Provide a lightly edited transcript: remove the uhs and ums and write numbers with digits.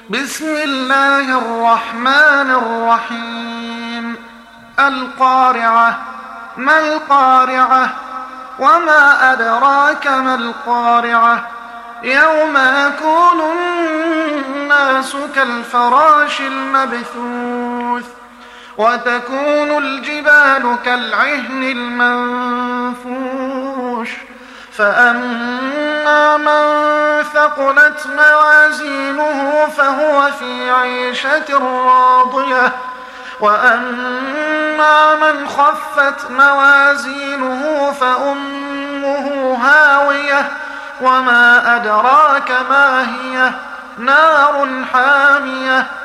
بسم الله الرحمن الرحيم. القارعة. ما القارعة؟ وما أدراك ما القارعة؟ يوم يكون الناس كالفراش المبثوث وتكون الجبال كالعهن المنفوش فأما من ثقلت موازينه فهو في عيشة راضية وأما من خفت موازينه فأمه هاوية وما أدراك ما هي نار حامية